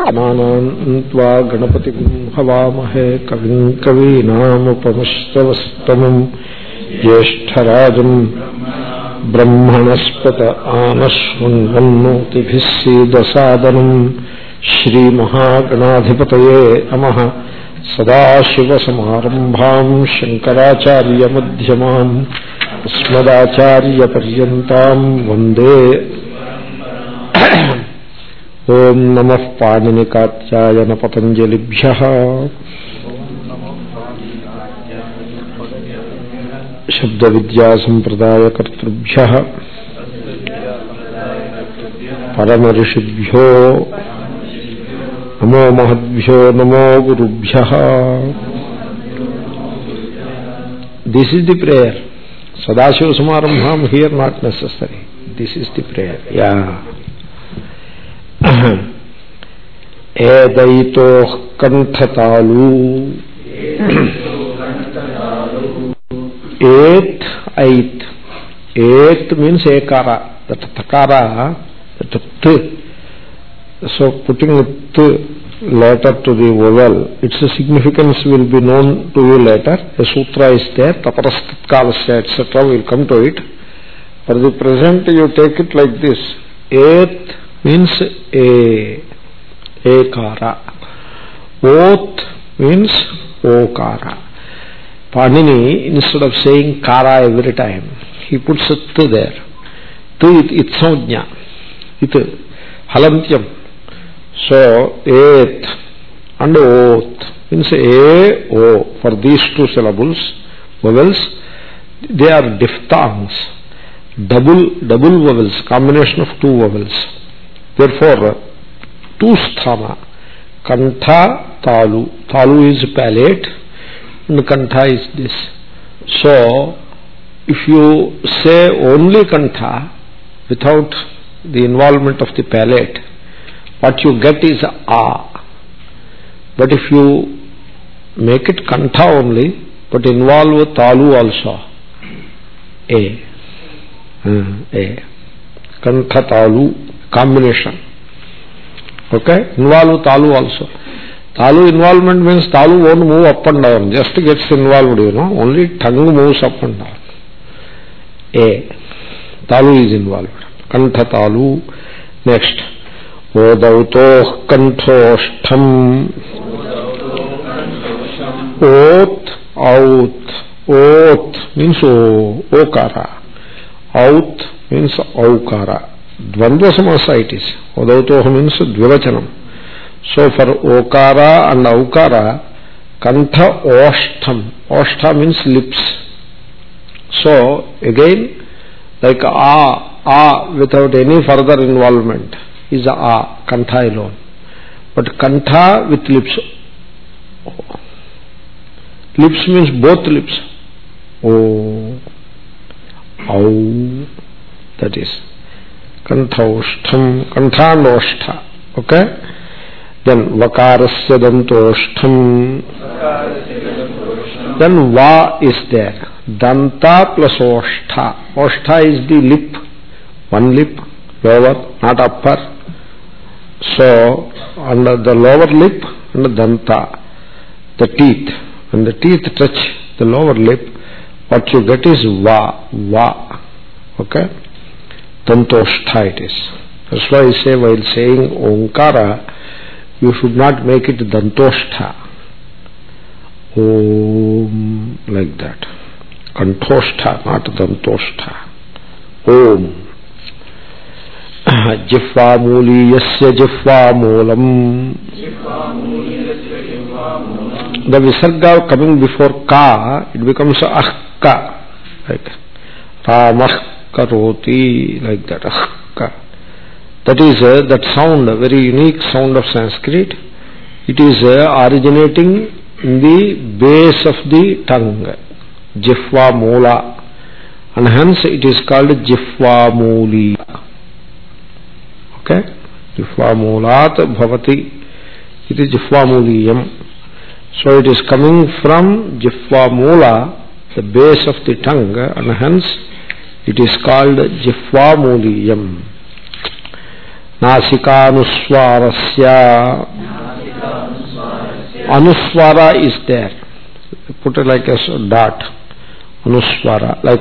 गणानान्त्वा गणपतिं हवामहे कविं कवीनामुपमश्रवस्तमं ज्येष्ठराजं ब्रह्मणस्पत आनश्वन्वन्नोतिभिः सीदसादनं श्रीमहागणाधिपतये नमः। सदाशिवसमारम्भां शङ्कराचार्यमध्यमाम् अस्मदाचार्यपर्यन्तां वन्दे। ओं नमः पाणिनिकात्यायन पतञ्जलिभ्यः शब्दविद्यासम्प्रदायकर्तृभ्यः परमऋषिभ्यो नमो महद्भ्यो नमो गुरुभ्यः। This is the prayer. Sadashiva Samarambham here not necessary. This is the prayer. Yeah. Edaitoh kanthatalu. Ait means ekara. That takara, that t. So putting the t letter to the vowel, its significance will be known to you later. A sutra is there, taparastitkalasya, etc. will come to it. For the present you take it like this. Et means ekara. Oth means okara. Panini, instead of saying kara every time, he puts a t there. T it samjna. It halantyam. So et and oth means a o. For these two syllables, vowels, they are diphthongs, double vowels, combination of two vowels. Therefore, two sthana, kantha, talu. Talu is palate and kantha is this. So, if you say only kantha without the involvement of the palate, what you get is a. But if you make it kantha only, but involve talu also, a. Kantha talu combination. Okay? Involve talu also. Talu involvement means talu won't move up and down, just gets involved, only tongue moves up and down. A. Talu is involved. Kantha talu. Next. Odautoh kanthostham. Oth, out. Oth means okara. Out means aukara. Dvandva samasa it is. Odautoh means dvivachanam. So for okara and aukara, kantha oshtham. Oshtha means lips. So again, like a without any further involvement is a, kantha alone. But kantha with lips. Lips means both lips. O, au, that is. Kanthoshtham, kantha and oshtha. Okay? Then vakarasya dantostham. Then va is there. Danta plus oshtha. Oshtha is the lip. One lip, lower, not upper. So, under the lower lip and the danta, the teeth. When the teeth touch the lower lip, what you get is va. Okay? Dantoshtha it is. That's why I say while saying Omkara, you should not make it Dantoshtha. Om, like that. Kantoshtha, not Dantoshtha. Om. Jifvamuli yasya jifvamulam. The visarga coming before ka, it becomes ahka, like ramah karoti, like that, ahka. That is that sound, a very unique sound of Sanskrit. It is originating in the base of the tongue, jifva mula, and hence it is called jifva muli. Okay? Jifva mulat bhavati. It is jifva muliyam. So it is coming from jifva mula, the base of the tongue, and hence it is called jifva muliyam. Nasikanuswarasya. Anuswara is there. Put it like a dot. Anuswara, like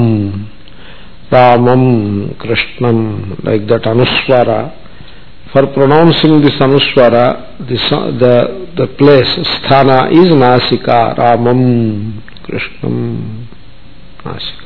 Ramam, Krishnam, like that Anuswara. For pronouncing this Anuswara, the place, sthana is Nasika, Ramam, Krishnam, Nasika.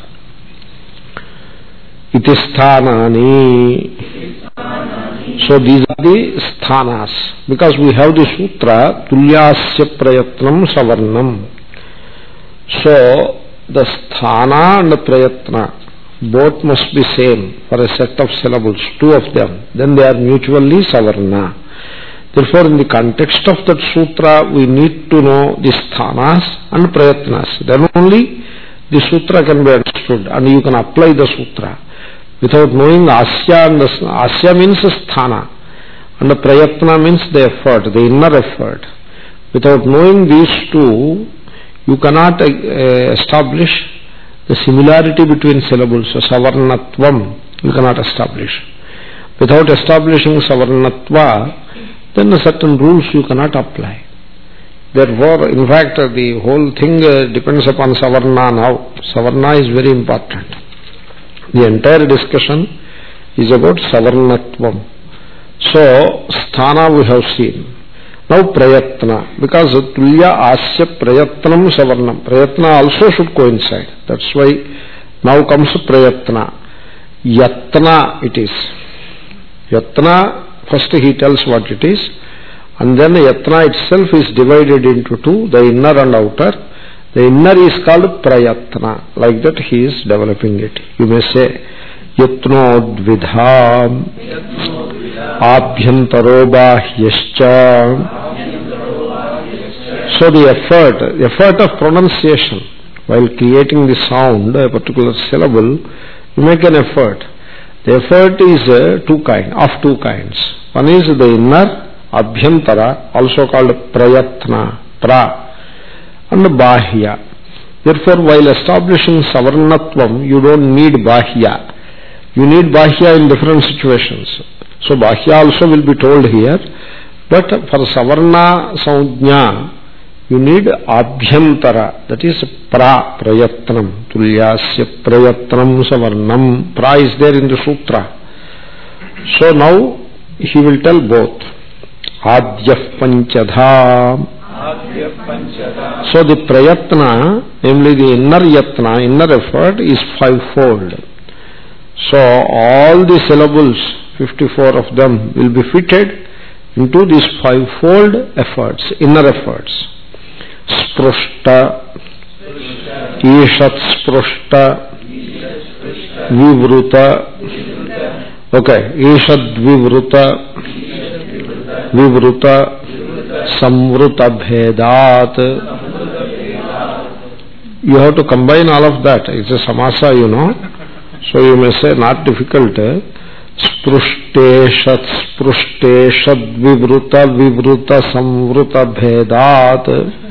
Iti sthanani. So these are the sthanas. Because we have the sutra, tulyasya prayatnam savarnam. So the sthana and the prayatna, both must be same for a set of syllables, two of them. Then they are mutually savarna. Therefore, in the context of that sutra, we need to know the sthanas and prayatnas. Then only the sutra can be understood and you can apply the sutra. Without knowing asya, and asya means sthana and the prayatna means the effort, the inner effort. Without knowing these two, you cannot establish the similarity between syllables. So, savarnatvam you cannot establish. Without establishing savarnatva, then certain rules you cannot apply. Therefore, in fact, the whole thing depends upon savarna now. Savarna is very important. The entire discussion is about savarnatvam. So, sthana we have seen. Now prayatna, because tulya asya prayatnam savarnam. Prayatna also should coincide. That's why now comes prayatna. Yatna it is. Yatna, first he tells what it is, and then yatna itself is divided into two, the inner and outer. The inner is called prayatna. Like that he is developing it. You may say, yatnodvidha abhyantaro bahyascha. So the effort of pronunciation, while creating the sound, a particular syllable, you make an effort. The effort is two kinds. One is the inner, abhyantara, also called prayatna, pra, and bahya. Therefore, while establishing savarnatvam, you don't need bahya. You need bahya in different situations. So bahya also will be told here, but for savarna saujna, you need abhyantara, that is pra, prayatnam, tulyasya prayatnam savarnam. Pra is there in the sutra. So now he will tell both. Adyah panchadha. So the prayatna, namely the inner yatna, inner effort, is fivefold. So all the syllables, 54 of them, will be fitted into these fivefold efforts, inner efforts. Sprushta, ishat sprushta, vivruta, okay, ishat vivruta, vivruta, samvruta bhedat. You have to combine all of that. It's a samasa, you know. So you may say, not difficult. Spruštešat, spruštešat, vivruta, vivruta, samvruta bhedat.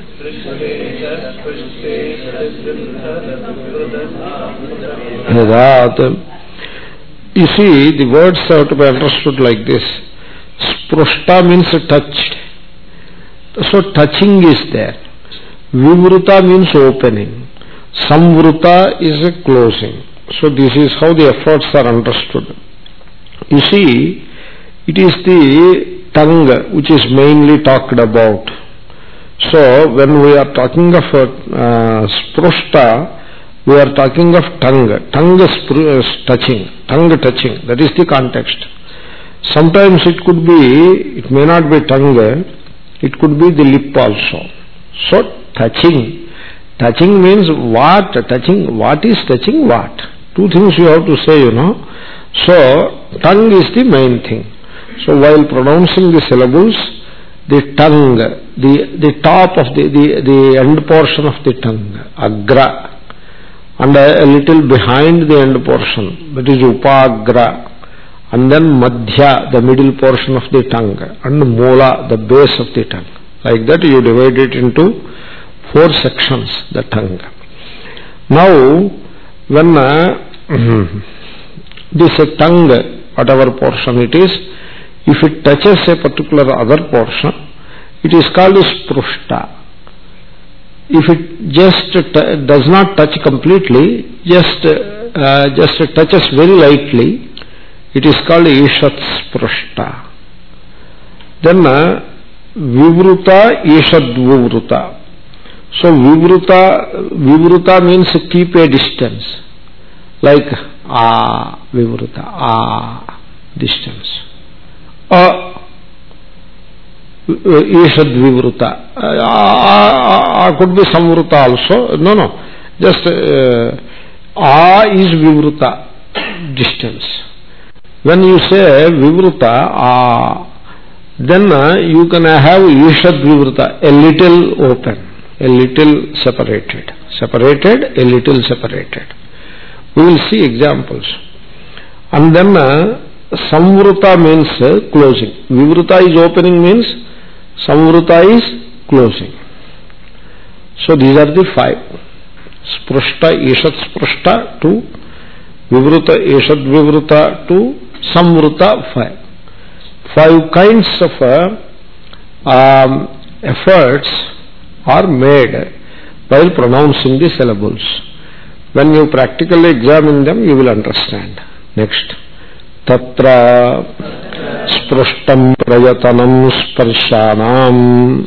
Bhedat. You see, the words have to be understood like this. Sprushta means touched. So touching is there. Vivruta means opening. Samvruta is a closing. So this is how the efforts are understood. You see, it is the tongue which is mainly talked about. So when we are talking of sprushta, we are talking of tongue. Tongue is touching. Tongue touching. That is the context. Sometimes it could be, it may not be tongue, it could be the lip also. So touching. Touching means what? Touching, what is touching what? Two things you have to say, you know. So tongue is the main thing. So while pronouncing the syllables, the tongue, the top of the end portion of the tongue, agra, and a little behind the end portion, that is upagra, and then madhya, the middle portion of the tongue, and mola, the base of the tongue. Like that you divide it into 4 sections, the tongue. Now, when this tongue whatever portion it is, if it touches a particular other portion, it is called sprushta. If it just does not touch completely, just touches very lightly, it is called ishat sprushta. Then vivruta, ishad vivruta. So vivruta means keep a distance, like vivruta, distance. Ishad vivruta. Could be samvruta also. No. Just is vivruta, distance. When you say vivruta, then you can have ishad vivruta, a little open, a little separated, a little separated. We will see examples. And then samvruta means closing. Vivruta is opening, means samvruta is closing. So these are the 5. Sprushta, ishat sprushta 2, vivruta, ishad vivruta 2, samvruta 5. 5 kinds of efforts are made while pronouncing the syllables. When you practically examine them, you will understand. Next. Tatra sprushtam prayatanam sparshanam.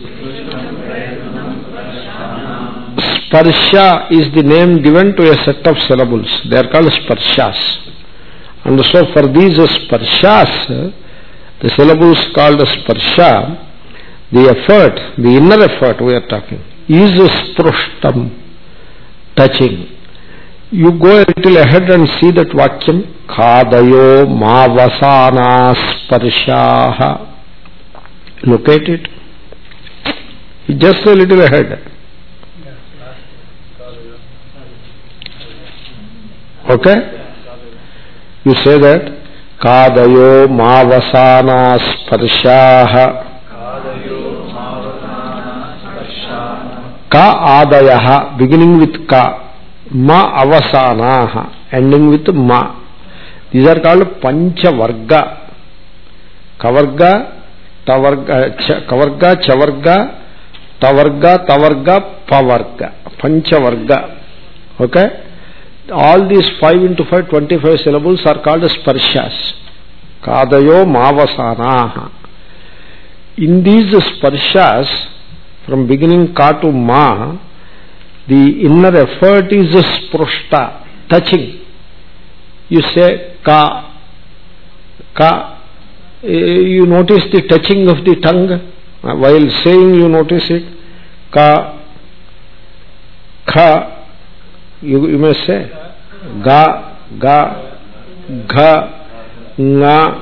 Sparsha is the name given to a set of syllables. They are called sparshas. And so for these sparshas, the syllables called sparsha, the effort, the inner effort we are talking, is sprushtam, touching. You go a little ahead and see that vakyam, khadayo mavasana sparshaha. Locate it. Just a little ahead. Okay? You say that khadayo mavasana sparshaha. Ka adayaha, beginning with ka. Ma avasanaha, ending with ma. These are called panchavarga. Kavarga, tavarga, kavarga, chavarga, tavarga, tavarga, pavarga. Panchavarga. Okay? All these 5 into 5, 25 syllables are called sparshas. Kadayo mavasanaha. In these sparshas, from beginning ka to ma, the inner effort is sprushta, touching. You say ka. You notice the touching of the tongue. While saying, you notice it. Ka. Kha. You may say ga, gha, nga,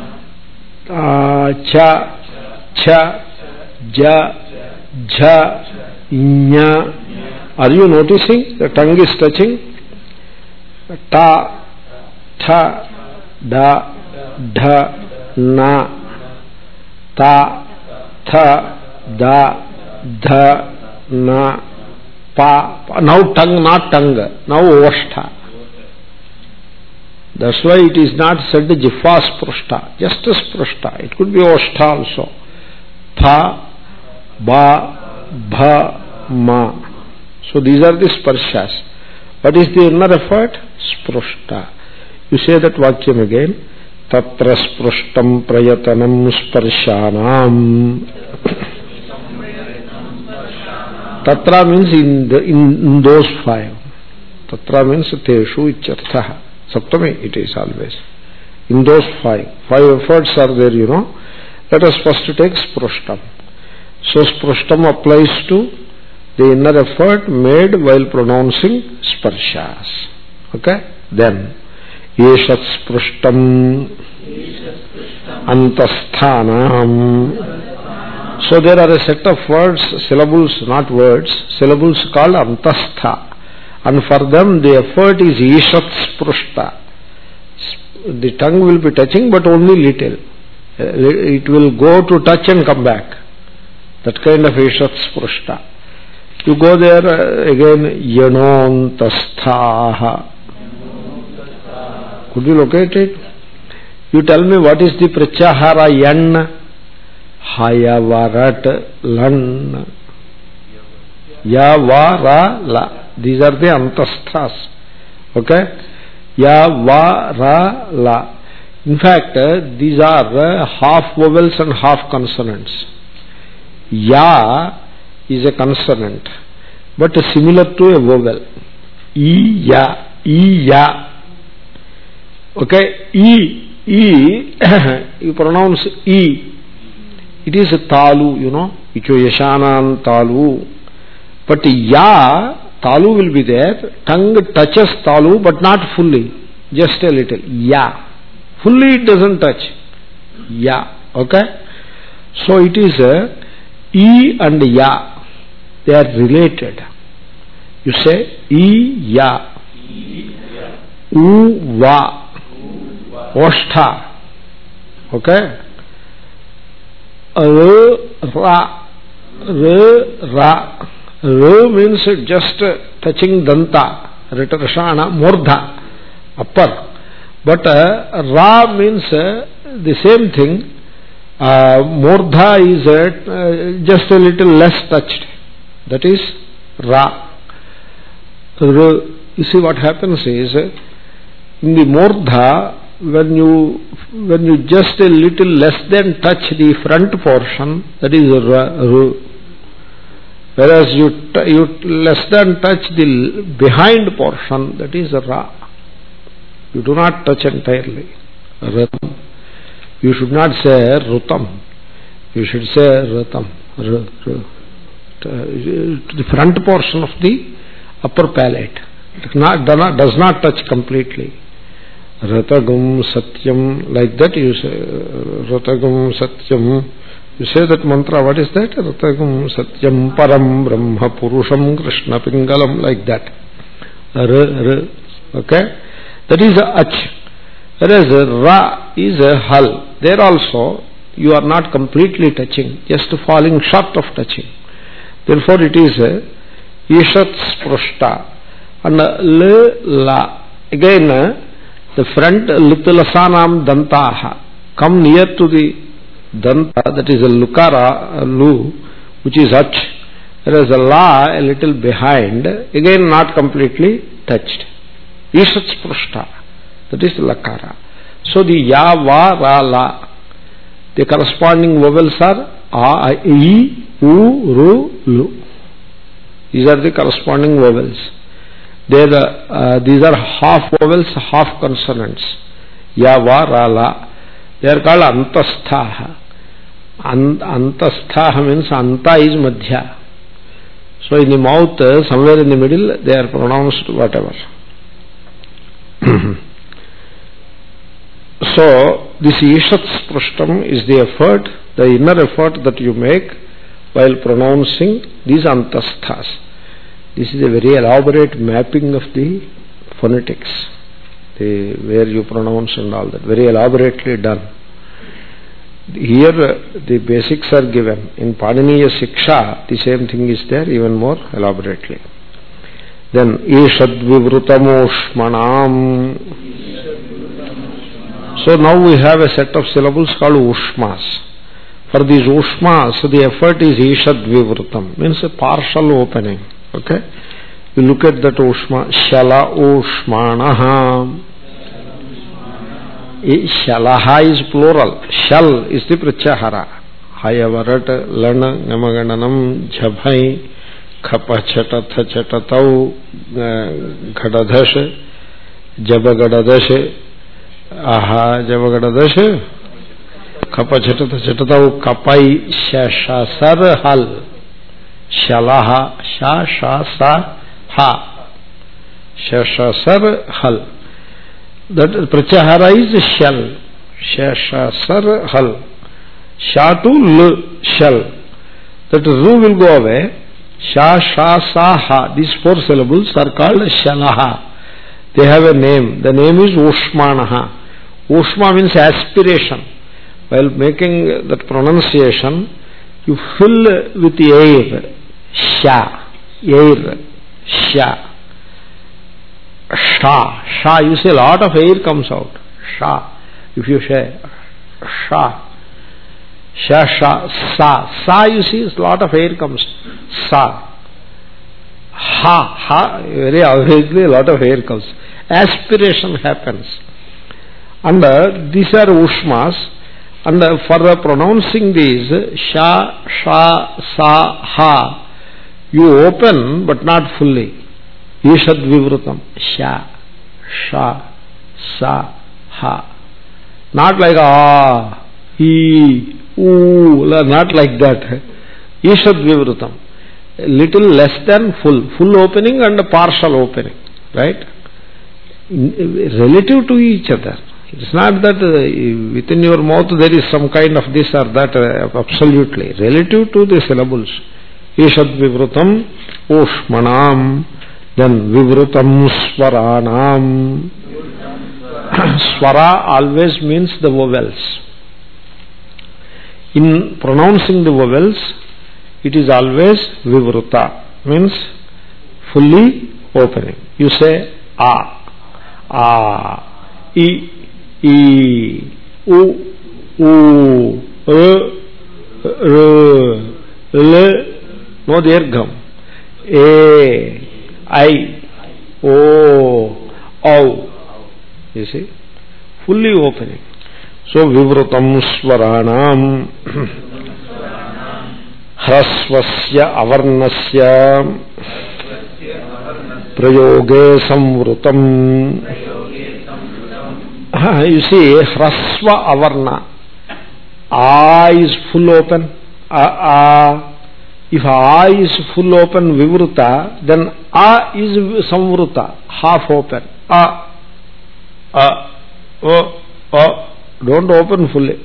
cha, cha, ja, jha, nya. Are you noticing? The tongue is touching. Ta, tha, da, dha, na. Ta, tha, da, dha, na. Pa. Now tongue, not tongue. Now oshta. That's why it is not said jiffa sprushta. Just sprushta. It could be oshta also. Tha, ba, bha, ma. So these are the sparshas. What is the inner effort? Sprushta. You say that vakyam again. Tatra sprushtam prayatanam sparshanam. Tatra means in those 5. Tatra means teshu ityartha. Saptami it is always. In those 5. 5 efforts are there, you know. Let us first take sprushtam. So sprushtam applies to the inner effort made while pronouncing sparshas. Okay? Then, yeshat sprushtam antasthanam. So there are a set of words, syllables, not words, syllables called antastha. And for them the effort is yeshat sprushta. The tongue will be touching but only little. It will go to touch and come back. That kind of yeshat sprushta. You go there again, yanantasthaha. Could you locate it? You tell me what is the pratyahara yan? Hayavarat lan. Yavara la. These are the antasthas. Okay? Yavara la. In fact, these are half vowels and half consonants. Ya is a consonant, but similar to a vowel. Ya. Okay? You pronounce E. It is a talu, Icho yashanan talu. But ya, talu will be there. Tongue touches talu, but not fully. Just a little. Ya. Fully it doesn't touch. Ya. Okay? So it is E and ya. They are related. You say E, ya. U, va. Oshtha. Okay? Ra. Ra means just touching danta. Ritarashana. Mordha. Upper. But Ra means the same thing. Mordha is just a little less touched. That is Ra. You see what happens is, in the Mordha, when you just a little less than touch the front portion, that is Ra. Whereas you less than touch the behind portion, that is Ra. You do not touch entirely. Ratam. You should not say Rutam. You should say Ratam. The front portion of the upper palate does not touch completely. Ratagum Satyam, like that you say. Ratagum Satyam. You say that mantra. What is that? Ratagum Satyam Param Brahma Purusham Krishna Pingalam, like that. Okay? That is a ach. Whereas Ra is a hal. There also you are not completely touching, just falling short of touching. Therefore it is Ishat Sprushta. And Le La. Again, the front Litalasanam Dantaha come near to the Danta, that is a Lukara, Lu, which is ach. Whereas a La a little behind, again not completely touched. Ishat Sprushta. That is Lakara. So the Ya, Va, Ra, La. The corresponding vowels are A, I, U, Ru, Lu. These are the corresponding vowels. These are half vowels, half consonants. Ya, Va, Ra, La. They are called Antasthaha. Antasthaha means Anta is Madhya. So in the mouth, somewhere in the middle, they are pronounced whatever. So this Ishat Sprushtam is the effort, the inner effort that you make while pronouncing these Antasthas. This is a very elaborate mapping of the phonetics, where you pronounce and all that, very elaborately done. Here the basics are given. In Paniniya Siksha, the same thing is there, even more elaborately. Then Ishadvivrutam. So now we have a set of syllables called Ushmas. For these Ushmas, the effort is Ishadvivrutam, means a partial opening. Okay? You look at that Ushma. Shala Ushmanaha. Shalaha is plural. Shal is the Pratyahara. Hayavarat Lana Namagananam Jabhai Khapa Chatatha Chatatau Ghadadhash Jabagadadash Aha Jabagadadash Khapa Chatatha Chatatau Kapai Shashasar Hal Shalaha Shashasa Ha Shashasar Hal. That Pratyahara is shall. Shashasar Hal. Sha to L, shall. That Ru will go away. Sha, Sha, Sa, Ha. These four syllables are called Shalaha. They have a name. The name is Ushmanaha. Ushma means aspiration. While making that pronunciation, you fill with air. Sha. Air. Sha. Sha. Sha. You see a lot of air comes out. Sha. If you say sha, sa, you see, a lot of air comes. Sa. Ha, very averagely a lot of air comes. Aspiration happens. And these are ushmas. And for pronouncing these, sha, sa, ha, you open but not fully. Ishad vivrutam. Sha, sa, ha. Not like not like that. Ishad vivrutam. Little less than full opening and partial opening, right? Relative to each other. It's not that within your mouth there is some kind of this or that, absolutely. Relative to the syllables. Ishad vivrutam ushmanam, then vivrutam swaranam. Swara always means the vowels. In pronouncing the vowels, it is always vivruta, means fully opening. You say a, I, u, no dirgham, a, I, o, au. You see, fully opening. So vivrutam swaranam hrasvasya avarnasya prayoge samvrutam. You see, hrasva avarna. A is full open. If A is full open vivruta, then A is samvruta, half open. Don't open fully.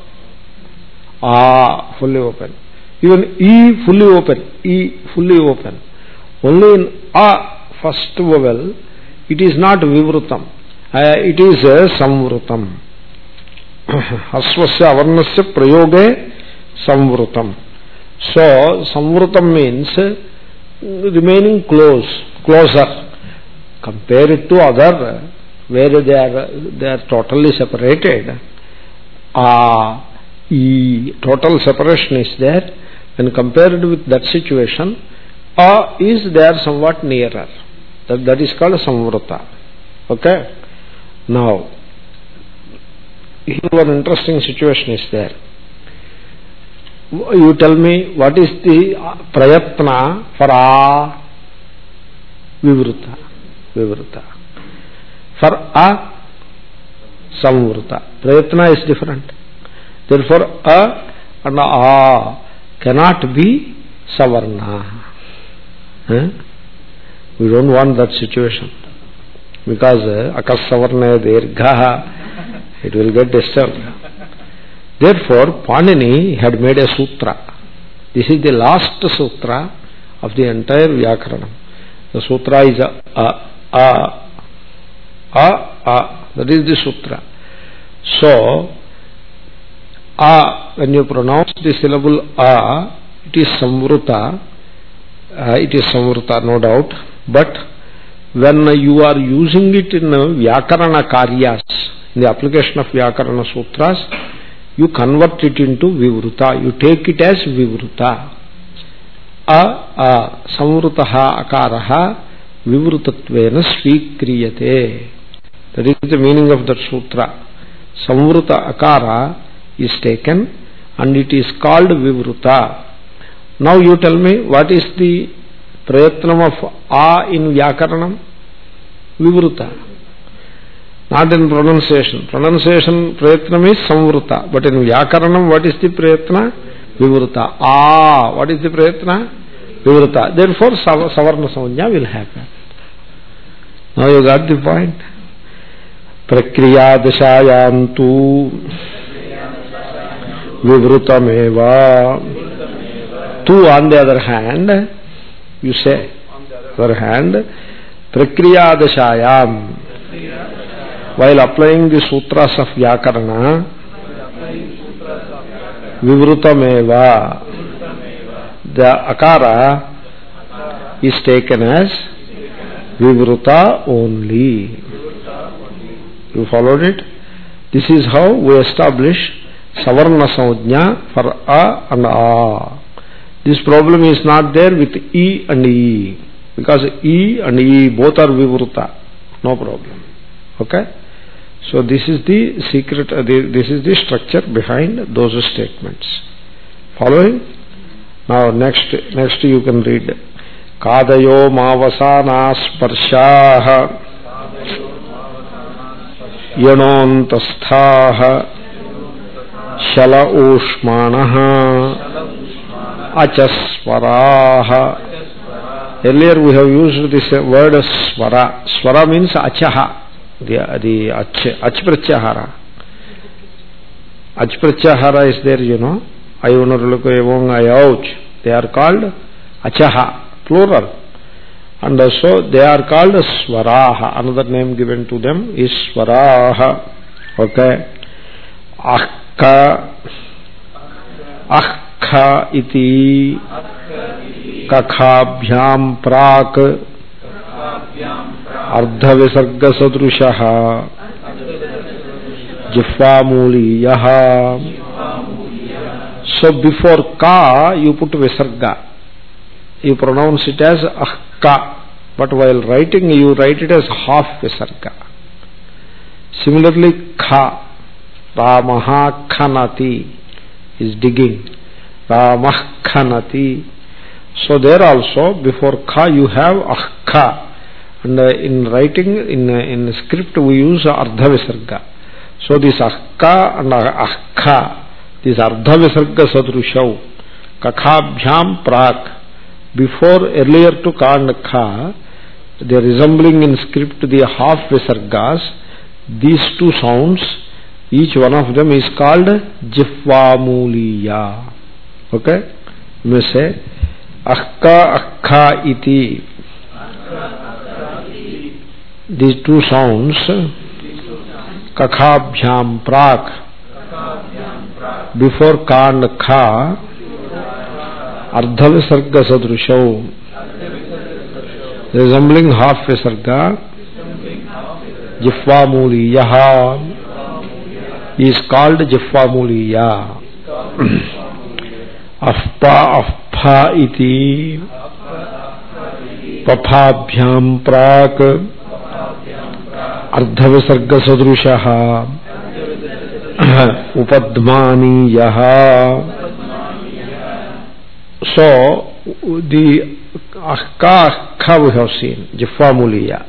Fully open. Even E fully open. Only in A, first vowel, it is not vivrutam. It is samvrutam. Hasvasya avarnasya prayoge samvrutam. So, samvrutam means remaining closer. Compare it to other, where they are totally separated. Total separation is there. When compared with that situation, is there somewhat nearer. That is called samvruta. Okay? Now, here one interesting situation is there. You tell me, what is the prayatna for a vivruta? For a samvruta. Prayatna is different. Therefore, a and a cannot be savarna. We don't want that situation. Because akasavarna dirgha, it will get disturbed. Therefore, Panini had made a sutra. This is the last sutra of the entire Vyakaranam. The sutra is that is the sutra. So, when you pronounce the syllable it is samvruta. It is samvruta, no doubt. But when you are using it in Vyakarana karyas, in the application of Vyakarana sutras, you convert it into vivruta. You take it as vivruta. Samvrutaha akaraha vivrutattvena svikriyate. That is the meaning of that sutra. Samvruta akara is taken and it is called vivruta. Now you tell me, what is the prayatnam of a in Vyakaranam? Vivruta. Not in pronunciation. Pronunciation prayatnam is samvruta. But in Vyakaranam, what is the prayatna? Vivruta. What is the prayatna? Vivruta. Therefore, savarna samajna will happen. Now you got the point. Prakriya dashayantu vivrutameva. Tu, on the other hand, you say, other hand, prakriya dashayam. While applying the sutras of Vyakarana, vivrutameva, the akara is taken as vivruta only. You followed it? This is how we establish Savarna Samajna for A and A. This problem is not there with E and E, because E and E both are Vivruta. No problem. Okay? So this is the secret, this is the structure behind those statements. Following? Now next you can read. Kadayo mavasana sparshaha yanontasthah shala ushmanaha achaswaraha. Earlier we have used this word swara. Swara means achaha, the ach pratyahara. Ach pratyahara is there, you know. Ayunaruluku evong ayauch. They are called achaha, plural. And also they are called swaraha. Another name given to them is swaraha. Okay. Akha iti kakhabhyam prak ardha visarga sadrushaha jihvamuliyaha. So before ka you put visarga. You pronounce it as akka, but while writing you write it as half visarga. Similarly kha, Ramaha khanati is digging. Ramah khanati. So there also before ka you have akka, and in writing in script we use ardha visarga. So this akka and akka, this ardha visarga sadrushav, kakhabhyam prak, before earlier to ka and kha, they are resembling in script the half visargas. These two sounds, each one of them is called jihvamuliya. Okay? You may say akka akka iti. These two sounds, kakhabhyam prak, before ka and kha, ardha visarga sadrushav, resembling half visarga, jihvamuliyaha, is called jihvamuliya. Afpa iti paphabhyam prak ardha visarga sadrushaha upadmaniyaha. So the akka we have seen, jihvamuliya.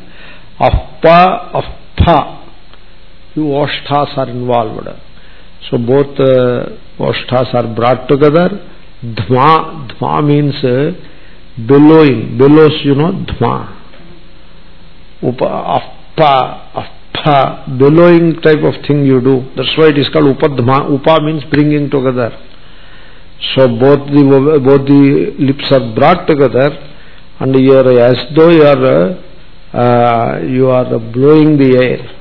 Afpa, two oshthas are involved. So both oshthas are brought together. Dhma means bellowing, bellows, you know, dhma. Afpa, bellowing type of thing you do. That's why it is called upadhma. Upa means bringing together. So both the lips are brought together, and you are as though you are blowing the air.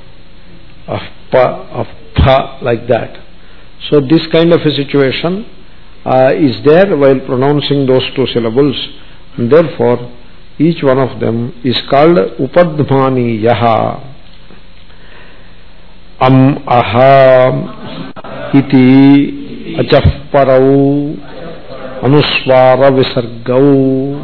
Afpa, like that. So this kind of a situation is there while pronouncing those two syllables, and therefore each one of them is called upadhmani yaha. Aha iti achahparau anuswara visargau.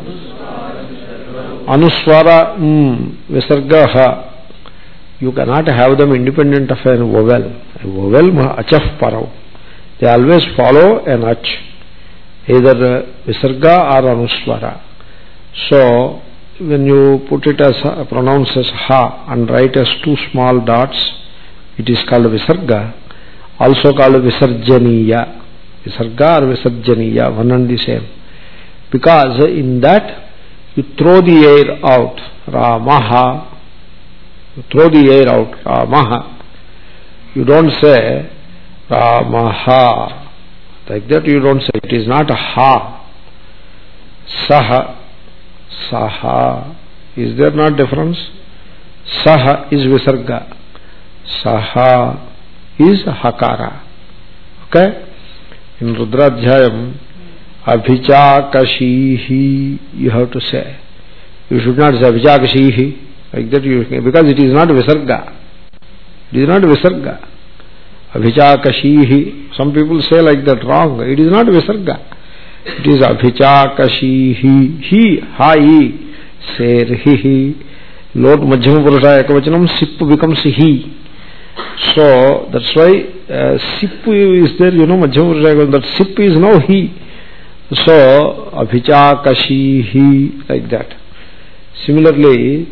Anuswara visargaha, you cannot have them independent of a vowel. A vowel achahparau, they always follow an ach, either visarga or anuswara. So when you put it as pronounce as ha and write as two small dots, it is called visarga, also called visarjaniya. Visarga or visarjaniya, one and the same, because in that you throw the air out. Ramaha, you throw the air out. Ramaha, you don't say Ramaha, like that you don't say. It is not a ha. Saha, saha, is there not difference? Saha is visarga, saha is hakara. Okay? In Rudradhyayam, abhichakashihi, you have to say. You should not say abhichakashihi, like that you, because it is not visarga. It is not visarga. Abhichakashihi. Some people say like that, wrong. It is not Visarga. It is Abhichakashihi. He, hai, serhihi. Lot Madhyama Purusha Ekavachanam, sip becomes he. So that's why sip is there, Madhyama Purusha, that sip is now he. So Abhichakashihi, like that. Similarly,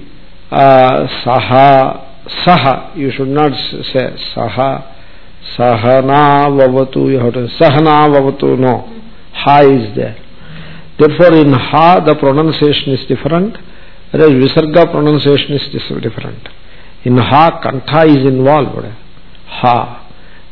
saha, you should not say saha, sahana vavatu, you have to say sahana vavatu, no. Ha is there. Therefore in ha the pronunciation is different, whereas Visarga pronunciation is different. In ha, kantha is involved. Ha.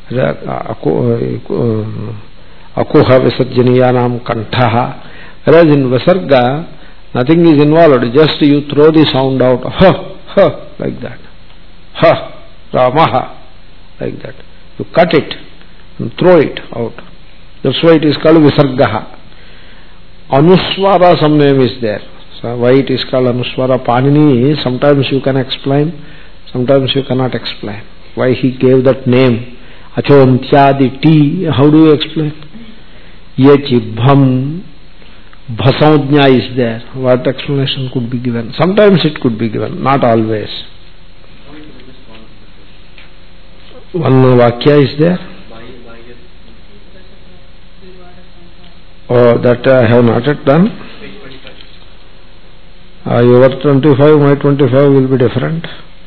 Akuha visarjaniyanam kantha. Whereas in Visarga, nothing is involved, just you throw the sound out, ha, like that. Ha, Ramaha, like that. You cut it and throw it out. That's why it is called Visargaha. Anuswara, some name is there. So why it is called Anuswara? Panini, sometimes you can explain, sometimes you cannot explain. Why he gave that name? Achontyadi T, how do you explain? Yechibham, Bhasaujna is there. What explanation could be given? Sometimes it could be given, not always. One Vakya is there. Oh, that I have not yet done. Your 25, my 25 will be different.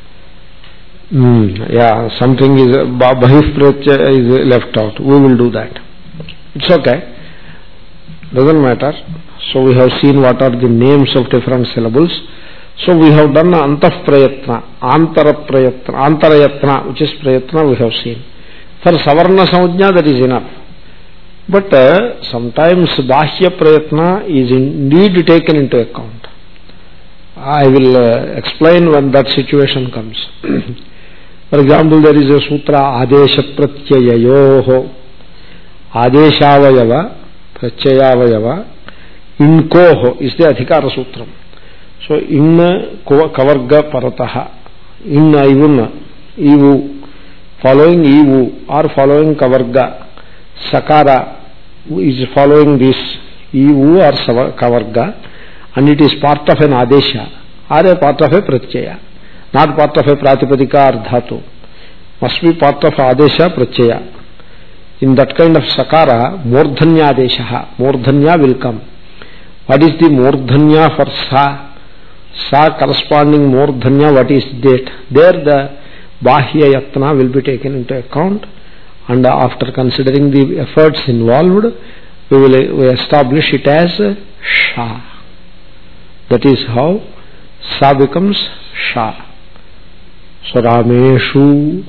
Yeah, something is, Bahif Pracha is left out. We will do that. It's okay. Doesn't matter. So we have seen what are the names of different syllables. So we have done Antah Prayatna, Antara Prayatna, Antarayatna, which is Prayatna we have seen. For Savarna Saujna that is enough. But sometimes Bahya Prayatna is indeed taken into account. I will explain when that situation comes. For example, there is a sutra Adesha Pratyayayoho, Adeshavayava, Pratyayavayava, Inkoho is the Adhikara Sutram. So, in Kavarga Parataha, in Ivuna, Ivu, following Ivu or following Kavarga, Sakara is following this Ivu or Kavarga, and it is part of an Adesha or a part of a Pratyaya, not part of a Pratipadika or Dhatu. Must be part of Adesha Pratyaya. In that kind of Sakara, Mordhanya Adesha, Mordhanya will come. What is the Mordhanya for Sa? Sa corresponding Mordhanya, what is that? There the Bahya Yatna will be taken into account, and after considering the efforts involved, we will establish it as Sha. That is how Sa becomes Sha. So Rameshu.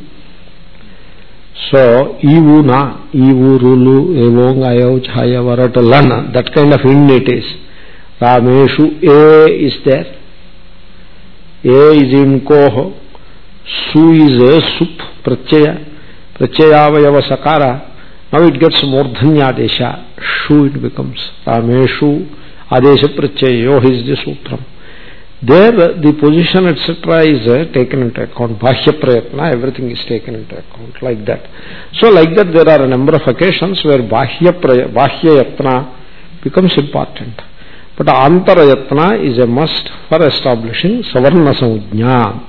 So Ivu na, Ivu Rulu, Evong Ayav Chaya Varata Lana, that kind of in it is. Rameshu, A is there. A is in Koho. Su is a Sup, Pratyaya. Pratyayavayava Sakara. Now it gets Mordhanya Adesha. Shu it becomes. Rameshu Adesha Pratyayo is the Sutram. There the position etc. is taken into account. Bahya Prayatna, everything is taken into account like that. So like that there are a number of occasions where Bahya Yatna becomes important. But Antara Yatna is a must for establishing Savarna Saujna.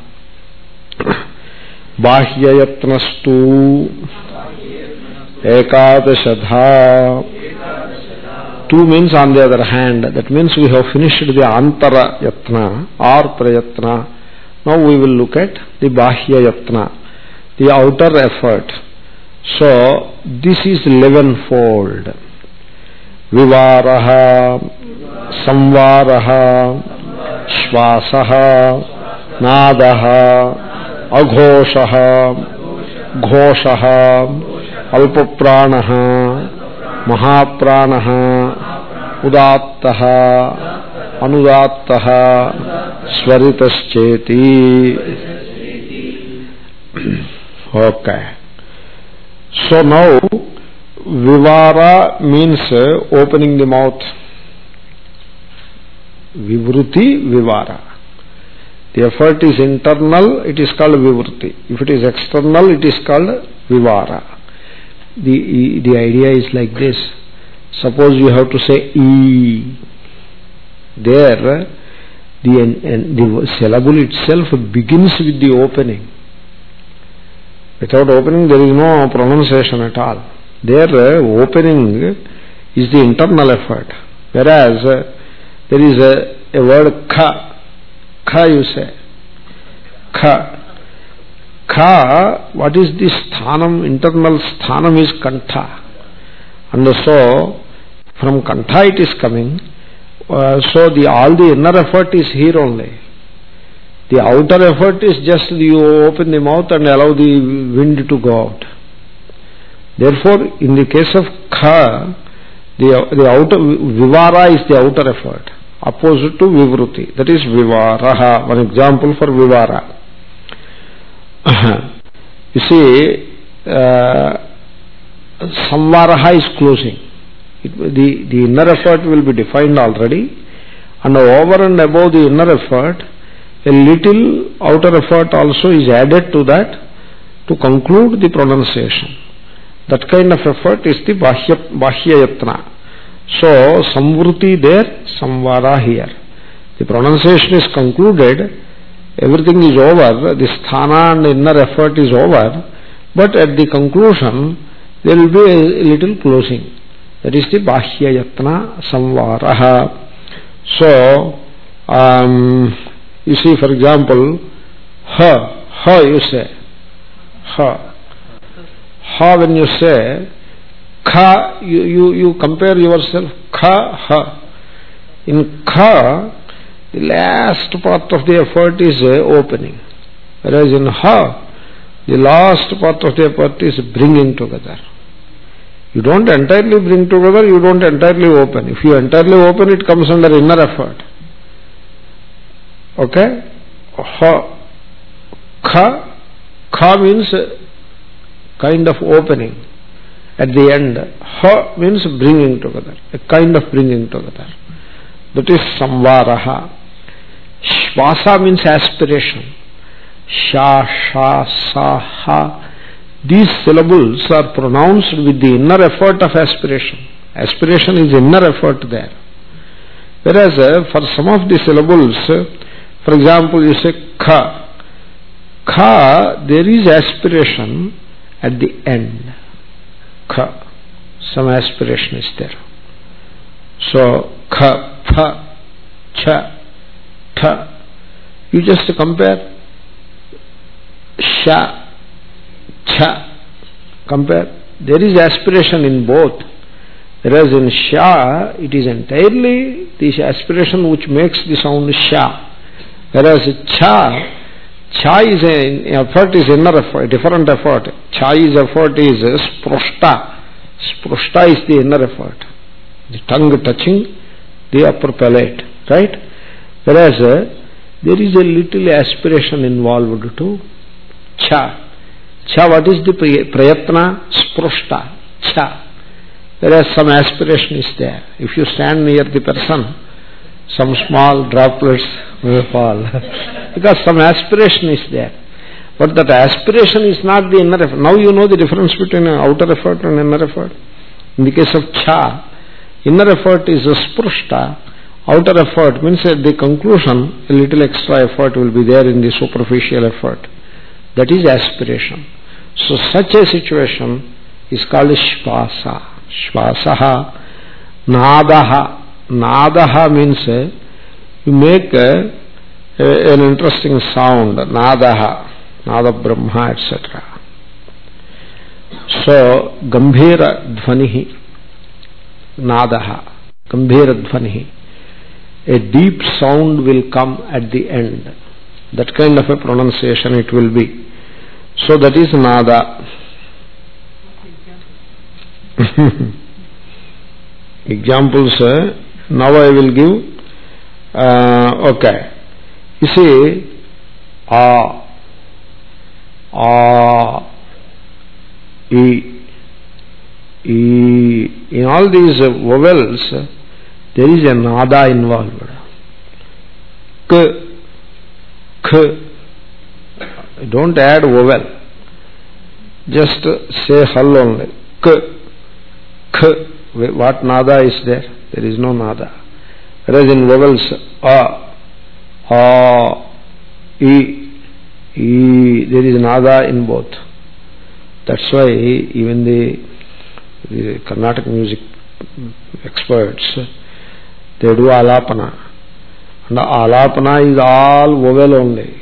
Bahya Yatnastu Ekadashadha. 2 means on the other hand. That means we have finished the Antara Yatna or Prayatna. Now we will look at the Bahya Yatna, the outer effort. So this is 11-fold. Vivaraha, Samvaraha, Shvasaha, Nadaha, Aghoshaha, Ghoshaha, Alpapranaha, Mahapranaha, Udattaha, Anudattaha, Swaritascheti. Okay. So now Vivara means opening the mouth. Vivruti, Vivara. The effort is internal, it is called Vivruti. If it is external, it is called Vivara. the idea is like this. Suppose you have to say E. There, the syllable itself begins with the opening. Without opening, there is no pronunciation at all. There, opening is the internal effort. Whereas, there is a word Kha. Kha you say. Kha. Kha, what is the sthanam? Internal sthanam is Kantha. And so, from Kantha it is coming. So all the inner effort is here only. The outer effort is just you open the mouth and allow the wind to go out. Therefore, in the case of Kha, the outer Vivara is the outer effort, opposite to Vivruti. That is Vivaraha. One example for Vivara. You see, Samvaraha is closing. The inner effort will be defined already, and over and above the inner effort, a little outer effort also is added to that to conclude the pronunciation. That kind of effort is the Bahya Yatna. So, Samvruti there, Samvara here. The pronunciation is concluded, everything is over, the sthana and inner effort is over, but at the conclusion, there will be a little closing. That is the Bahya Yatna Samvaraha. So, you see, for example, Ha you say. Ha. Ha when you say, Kha, you compare yourself, Kha, Ha. In Kha, the last part of the effort is opening. Whereas in Ha, the last part of the effort is bringing together. You don't entirely bring together, you don't entirely open. If you entirely open, it comes under inner effort. Okay? Ha. Kha means kind of opening. At the end, Ha means bringing together, a kind of bringing together. That is Samvaraha. Shvasa means aspiration. Sha, Sha, Sa, Ha. These syllables are pronounced with the inner effort of aspiration. Aspiration is inner effort there. Whereas for some of the syllables, for example, you say Kha. Kha, there is aspiration at the end. Kha. Some aspiration is there. So, Kha, Pha, Cha, Tha. You just compare Sha, Cha, compare. There is aspiration in both. Whereas in Sha, it is entirely this aspiration which makes the sound Sha. Whereas Cha is an effort, is inner effort, different effort. Cha's effort is Sprushta. Sprushta is the inner effort. The tongue touching the upper palate, right? Whereas there is a little aspiration involved to Cha. Cha, what is the prayatna? Sprushta. Cha. Whereas some aspiration is there. If you stand near the person, some small droplets will fall. Because some aspiration is there. But that aspiration is not the inner effort. Now you know the difference between outer effort and inner effort. In the case of Cha, inner effort is a sprushta. Outer effort means at the conclusion, a little extra effort will be there in the superficial effort. That is aspiration. So such a situation is called shvasa. Shvasaha. Nadaha. Nadaha means you make an interesting sound. Nadaha. Nada Brahma, etc. So, Gambhira Dhvanihi. Nadaha. Gambhira Dhvanihi. A deep sound will come at the end. That kind of a pronunciation it will be. So that is Nada. Examples, now I will give. Okay. You see, in all these vowels, there is a nada involved. K. Don't add vowel. Just say hal only. k, k. What nada is there? There is no nada. Whereas in vowels, e, there is nada in both. That's why even the Carnatic music experts, they do alapana. And alapana is all vowel only.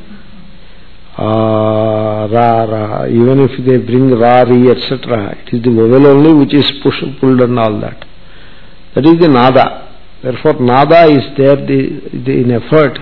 Ra, ra. Even if they bring ra, ri, etc., it is the vowel only which is pulled and all that. That is the nada. Therefore, nada is there in effort.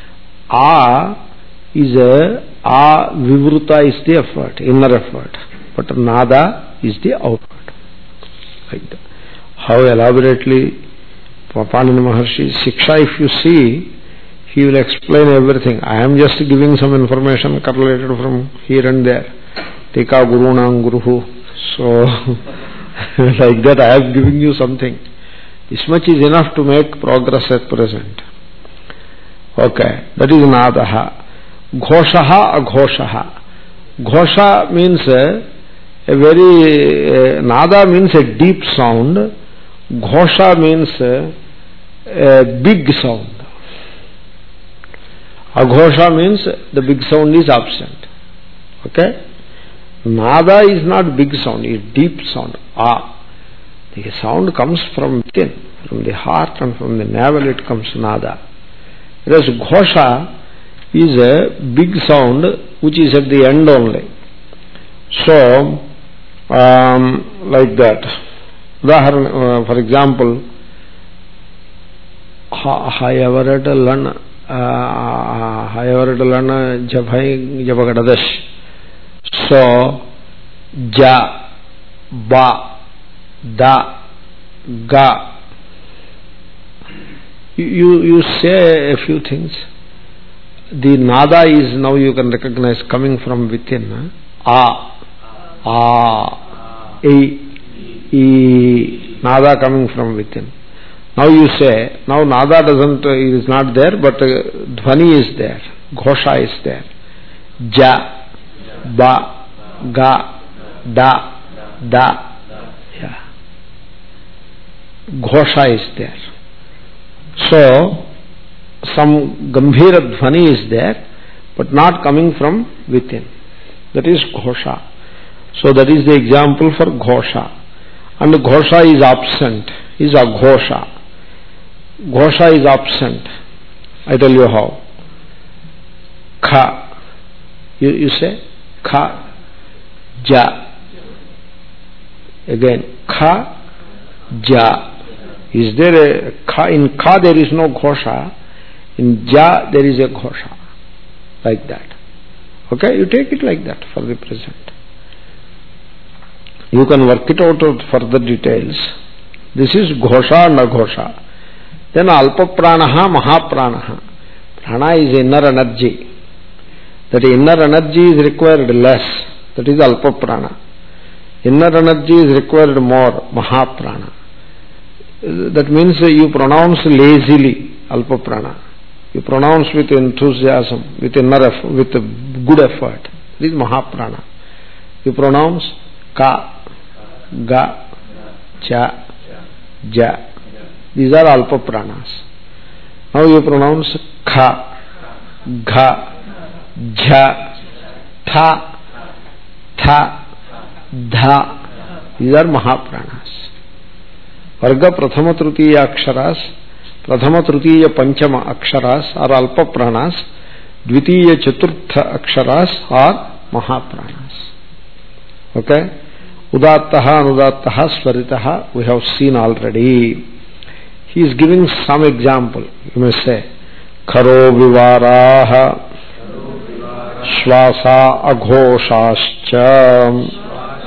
Is a vivruta is the effort, inner effort. But nada is the outward. Like that. How elaborately Panini Maharshi, Siksha, if you see, he will explain everything. I am just giving some information correlated from here and there. Tika Gurunam Guruhu. So, like that I have given you something. This much is enough to make progress at present. Okay, that is Nadaha. Ghoshaha, Aghoshaha. Ghosha means a very, Nada means a deep sound. Ghosha means a big sound. Aghosha means the big sound is absent. Okay? Nada is not big sound, it is deep sound. The sound comes from within, from the heart and from the navel it comes nada. Whereas Ghosha is a big sound which is at the end only. So, like that. For example, Hayavaradalana Jabhagadash. So, Ja, Ba, Da, Ga. You say a few things. The nada is now you can recognize coming from within. E, nada coming from within. Now you say, now nada is not there, but dhvani is there, ghosha is there. Ja, ba, ga, da, da. Yeah. Ghosha is there. So, some gambhira dhvani is there, but not coming from within. That is ghosha. So that is the example for ghosha. And ghosha is absent, is aghosha. Ghosha is absent. I tell you how. Kha. You say kha, ja. Again, kha, ja. Is there a kha? In kha there is no ghosha. In ja there is a ghosha. Like that. Okay, you take it like that for the present. You can work it out with further details. This is ghosha and aghosha. Then alpa pranaha, mahapranaha. Prana is inner energy. That inner energy is required less. That is alpa prana. Inner energy is required more, mahaprana. That means you pronounce lazily, alpa prana. You pronounce with enthusiasm, with with good effort. This is mahaprana. You pronounce ka, ga, cha, ja. These are alpa pranas. Now you pronounce kha, gha, jha, tha, tha, dha. These are mahapranas. Varga prathama trutiya aksharas, prathama trutiya panchama aksharas are alpa pranas, dvitiya chaturtha aksharas are mahapranas. Okay? Udattaha, anudattaha, svaritaha, we have seen already. He is giving some example. You may say, Kharo vivaraha, Shvasa aghoshascha.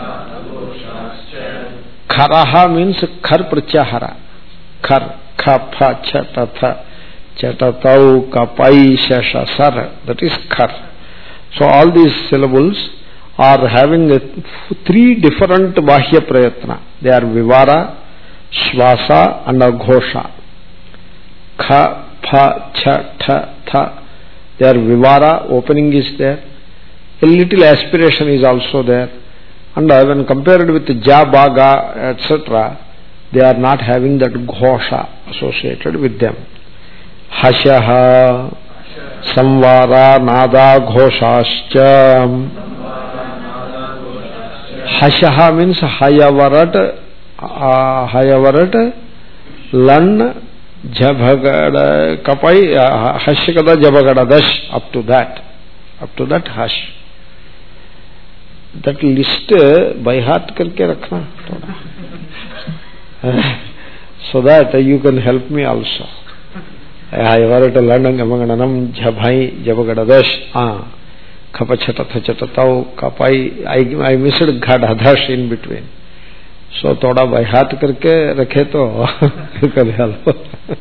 Kharaha means khar pratyahara. Khar, kha, cha, ta, tha, chatatau, kapai, shasha, sar. That is khar. So all these syllables are having three different bahya prayatna. They are vivara, Shvasa and aghosha. Kha, pha, cha, tha, tha. Their vivara, opening is there. A little aspiration is also there. And when compared with ja, ba, ga, etc., they are not having that ghosha associated with them. Hashaha, samvara, nada, ghoshascha. Hashaha means hayavarat, lan, jabhagada, kapai, hashikada, jabagada, dash, up to that hash. That list by heart karke rakhna thoda. So that you can help me also. Hayavarat, lan, jamagananam, jabhai, jabagada, dash, Kapachata kapai, I missed Gadadash in between. So thoda by heart karke rakhe to you can help.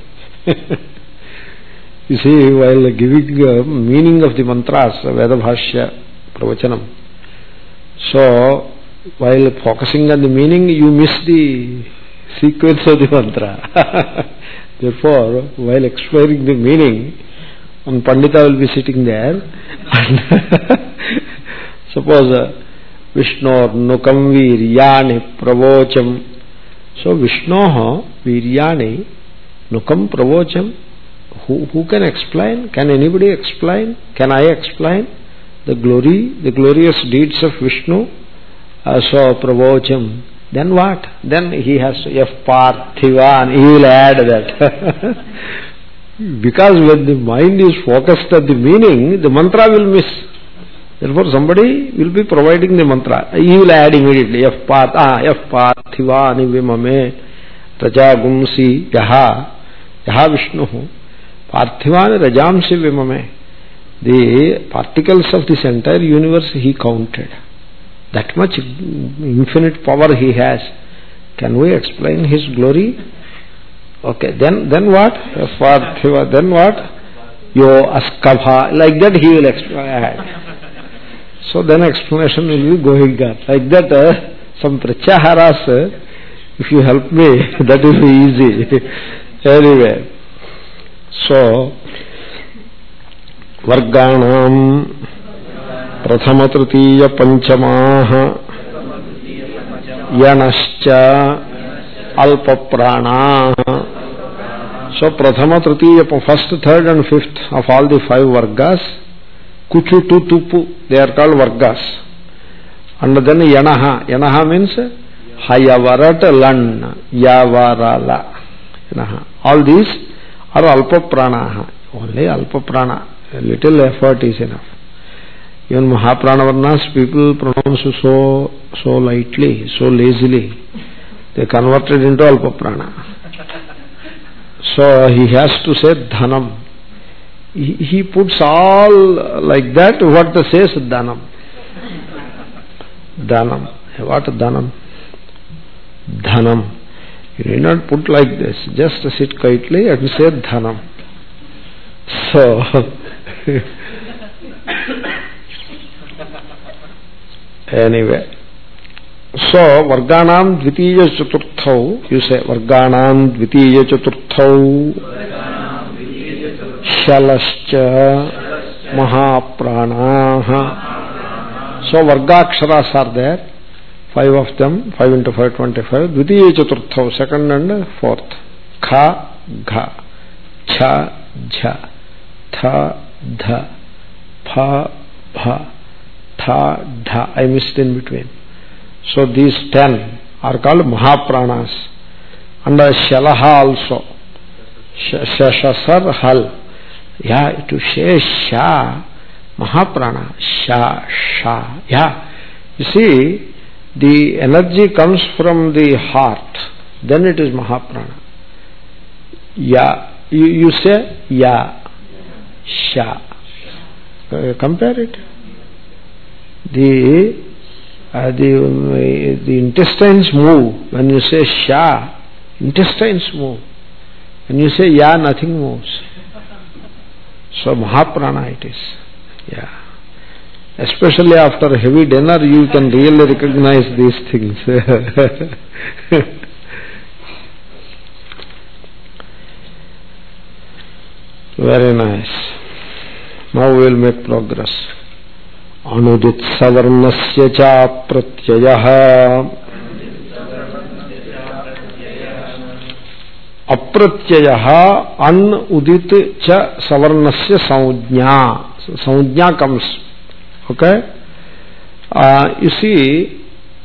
You see, while giving meaning of the mantras, Veda Bhashya Pravachanam, so while focusing on the meaning, you miss the sequence of the mantra. Therefore, while explaining the meaning, one Pandita will be sitting there and suppose Vishnu Nukam Viryani Pravocham. So Vishnu Viryani Nukam Pravocham. Who can explain? Can anybody explain? Can I explain the glorious deeds of Vishnu? So Pravocham. Then what? Then he has to F Parthivan. He will add that. Because when the mind is focused on the meaning, the mantra will miss. Therefore somebody will be providing the mantra. He will add immediately. F Parthivani vimame rajagumsi yaha Vishnu Parthivani rajamsi vimame. The particles of this entire universe he counted. That much infinite power he has. Can we explain his glory? Okay, then what? Then what? Yo askabha, like that he will explain. So then explanation will be going on. Like that, some pratyaharas, if you help me, that will be easy. Anyway, so varganam prathama tritiya panchamaha yanascha alpa prana. So prathama tritiya, first, third and fifth of all the 5 vargas, kuchu, tupu, they are called vargas. And then yanaha means hayavarat lan, yavarala. All these are alpa pranaha. Only alpa prana. A little effort is enough. Even Mahapranavarnas people pronounce so lightly, so lazily. They converted into alpa prana. So he has to say dhanam. He puts all like that. What the says dhanam. Dhanam. What dhanam? Dhanam. You need not put like this. Just sit quietly and say dhanam. So anyway. So, Varganam Dvitiya Chaturthau, you say Varganam Dvitiya Chaturthau Shalascha Mahapranaha. So, Vargaksharas are there, 5 of them, 5 into 5, 25. Dvitiya Chaturthau, second and fourth. Kha, Gha, Cha, Jha, Tha, Dha, Pha, Bha, Tha, Dha. I missed in between. So these 10 are called Mahapranas. And Shalaha also. Shashasar Hal. Yeah, to say Sha, Mahaprana. Sha. Yeah. You see, the energy comes from the heart. Then it is Mahaprana. Ya. You say Ya. Sha. Compare it. The intestines move. When you say Sha, intestines move. When you say Ya, nothing moves. So Mahaprana it is. Yeah. Especially after heavy dinner, you can really recognize these things. Very nice. Now we will make progress. Anudit savarnasya cha pratyayah. Apratyayah anudit cha savarnasya saujnya. Saujnya comes. Okay? You see,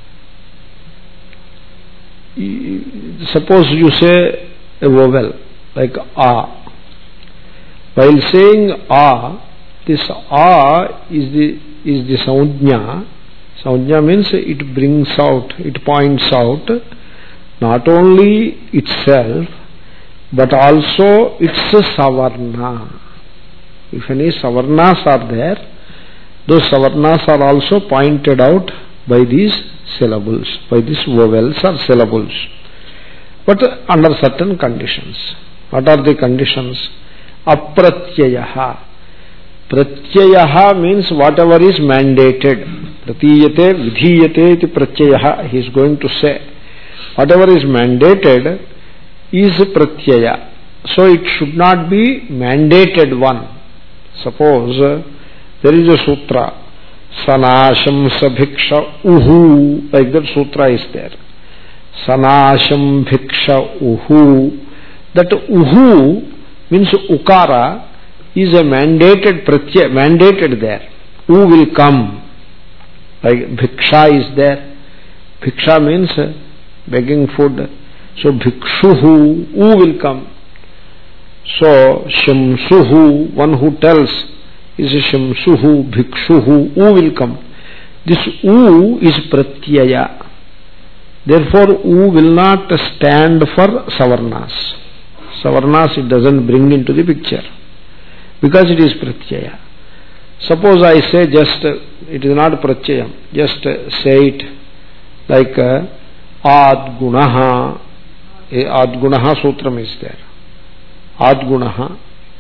suppose you say a vowel like a. While saying a, this a is the saujnya. Saujnya means it brings out, it points out not only itself but also its savarna. If any savarnas are there, those savarnas are also pointed out by these syllables, by these vowels or syllables, but under certain conditions. What are the conditions? Apratyayah. Pratyayah means whatever is mandated. Pratiyate vidhiyate iti pratyayah. He is going to say whatever is mandated is pratyaya. So it should not be mandated one. Suppose there is a sutra, sanasham sabhiksha uhu, like that sutra is there. Sanasham bhiksha uhu. That uhu means ukara is a mandated pratyaya, mandated there. U will come. Like bhiksha is there. Bhiksha means begging food. So bhikshuhu, u will come. So shamsuhu, one who tells, is shamsuhu, bhikshuhu, u will come. This u is pratyaya. Therefore u will not stand for savarnas. Savarnas it doesn't bring into the picture, because it is pratyaya. Suppose I say just, it is not pratyayam, just say it like adgunaha. Adgunaha sutram is there. Adgunaha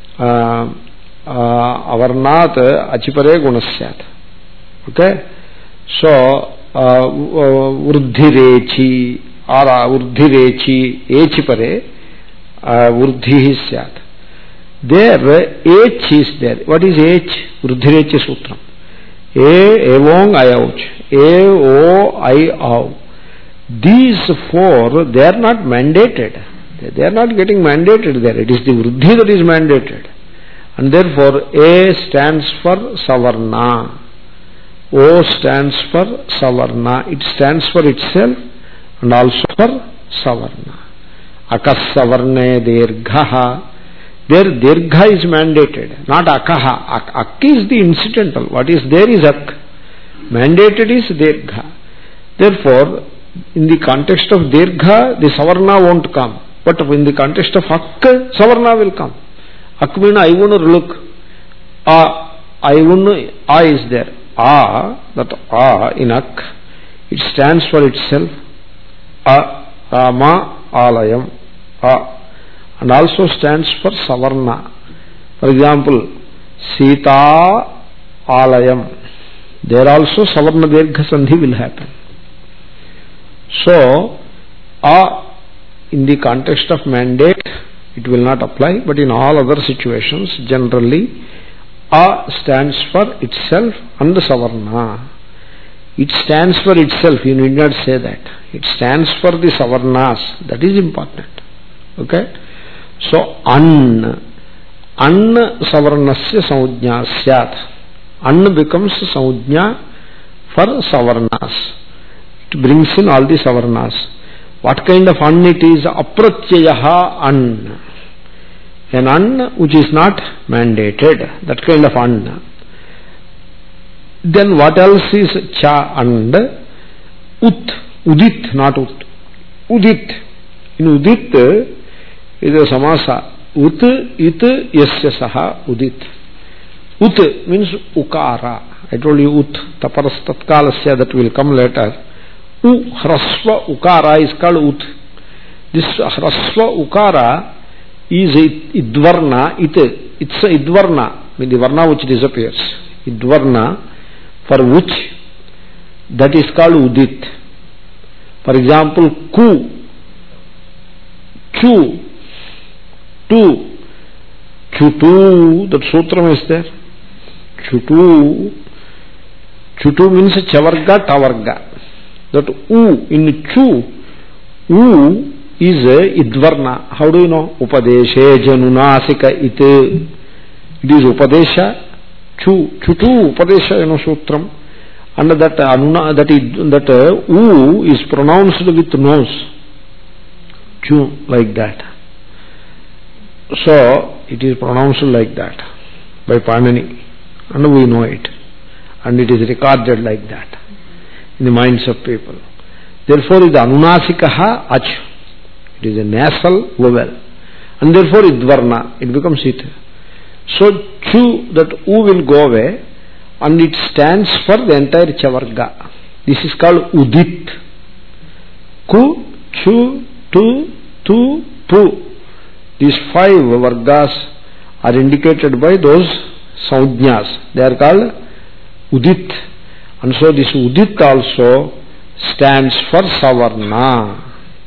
avarnat achipare gunasyat. Okay? So vruddhirechi or vruddhirechi echipare vruddhi syat. There h is there. What is h? Vruddhirechi sutram. Evong ayauch. E o I au. These four, they are not mandated. They are not getting mandated there. It is the vruddhi that is mandated. And therefore A stands for savarna. O stands for savarna. It stands for itself and also for savarna. Akas savarne dirghaha. There dirgha is mandated, not akaha. Ak is the incidental. What is there is ak. Mandated is dirgha. Therefore, in the context of dirgha, the savarna won't come. But in the context of ak, savarna will come. Ak means I want to look. I want to, a is there. That a in ak, it stands for itself. Rama alayam. And also stands for savarna. For example, Sita alayam. There also savarna dirgha sandhi will happen. So, in the context of mandate, it will not apply, but in all other situations, generally, a stands for itself and savarna. It stands for itself, you need not say that. It stands for the savarnas, that is important. Okay? So, an savarnasya saujnya syat. An becomes saujnya for savarnas. It brings in all the savarnas. What kind of an it is? Apratyayaha an. An an which is not mandated. That kind of an. Then what else is cha and ut? Udit, not ut. Udit. In udit is a samasa. Ut, it, yasya saha, udit. Ut means ukara. I told you ut, taparas tatkalasya, that will come later. U, hrasva ukara is called ut. This hrasva ukara is idvarna, it's a idvarna, the varna which disappears. Idvarna, for which that is called udit. For example, ku, chu, tu, chutu, that sutram is there. Chutu, Chutu means chavarga, tavarga. That u in chu, u is idvarna. How do you know? Upadeshe janunasika it. It is upadesha. Chutu upadesha sutram. And that anuna, that u is pronounced with nose. Chu, like that. So it is pronounced like that by Panini, and we know it, and it is recorded like that in the minds of people. Therefore, it is anunasikaha ach. It is a nasal vowel, and therefore idvarna, it becomes it. So chu, that u will go away, and it stands for the entire chavarga. This is called udit. Ku, chu, tu, tu, pu. These 5 vargas are indicated by those saujñas. They are called udit. And so this udit also stands for savarna.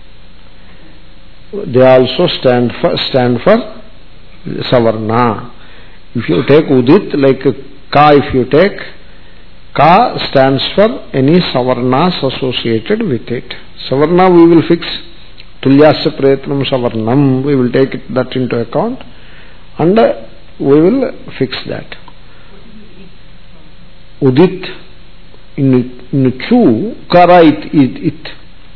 They also stand for savarna. If you take udit, like ka, if you take, ka stands for any savarnas associated with it. Savarna we will fix. Tulyasya prayatnam savarnam. We will take that into account, and we will fix that. Udit in chu, kara it.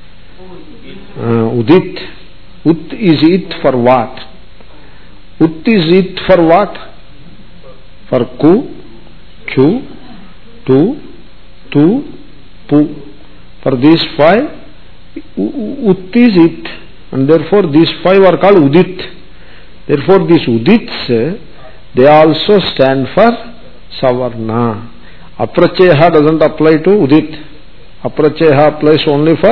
Udit. Ut is it for what? Ut is it for what? For ku, chu, tu, tu, pu. For these 5, ut is it, and therefore these 5 are called udit. Therefore these udits, they also stand for savarna. Apracheha doesn't apply to udit. Apracheha applies only for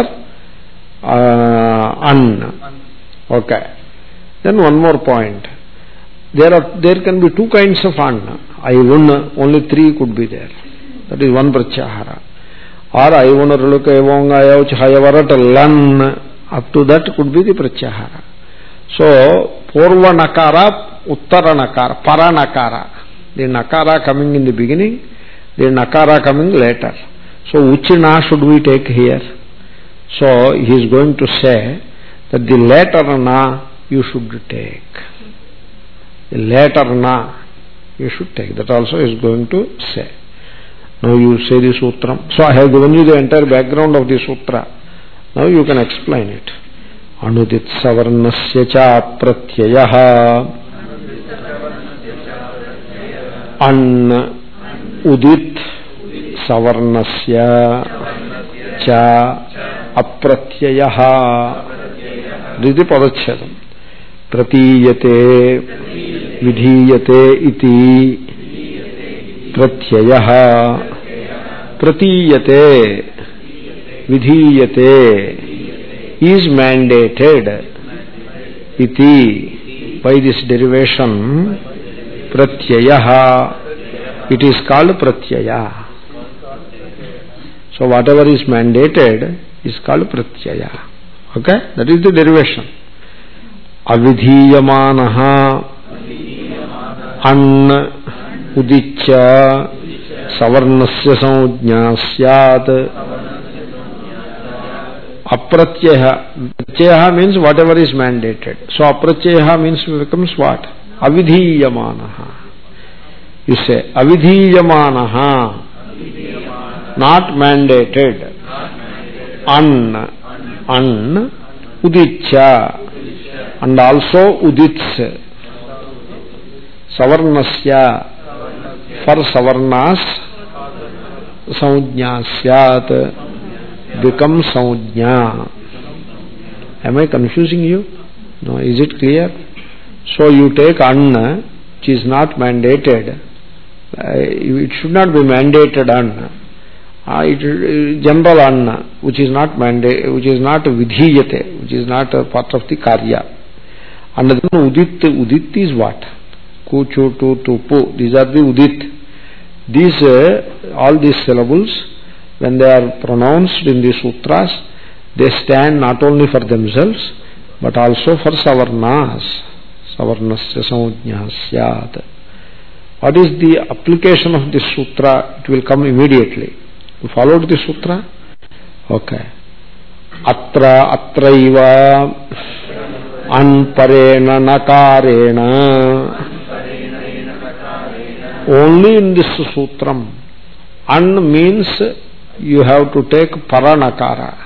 an. Okay. Then one more point. There can be 2 kinds of an. Ayvun, only 3 could be there. That is one pratyahara. Or ayvun ruluka evonga ayavch hayavarat lan. Up to that could be the pratyahara. So purva nakara, uttara nakara, para nakara. The nakara coming in the beginning, the nakara coming later. So which na should we take here? So he is going to say that the later na you should take. The later na you should take. That also is going to say. Now you say the sutram. So I have given you the entire background of the sutra. Now you can explain it. Anudit savarnasya cha pratyayaha an udit savarnasya cha apratyayaha. This is the padachedam. Pratiyate vidhiyate iti pratyayaha. Pratiyate vidhiyate is mandated iti, by this derivation pratyayaha, it is called pratyaya. So whatever is mandated is called pratyaya. Okay, that is the derivation. Avidhiyamanaha an udicca savarnasya saujñā syāt. Apratyaha. Pratyaha means whatever is mandated. So apratyaha means becomes what? Avidhiyamanaha. You say avidhiyamanaha, not mandated. An udicca, and also udits. Savarnasya, for savarnas, saujñā syāt, become saujñā. Am I confusing you? No, is it clear? So you take an, which is not mandated. It should not be mandated an. General an, which is not mandated, which is not vidhiyate, which is not a part of the karya. And then udit. Udit is what? Ku, chu, tu, tu, pu. These are the udit. These, all these syllables, when they are pronounced in the sutras, they stand not only for themselves, but also for savarnas. Savarnasya saujñā syāt. What is the application of this sutra? It will come immediately. You followed the sutra? Okay. Atra atraiva anparena nakarena. Only in this sutram. An means you have to take paranakara.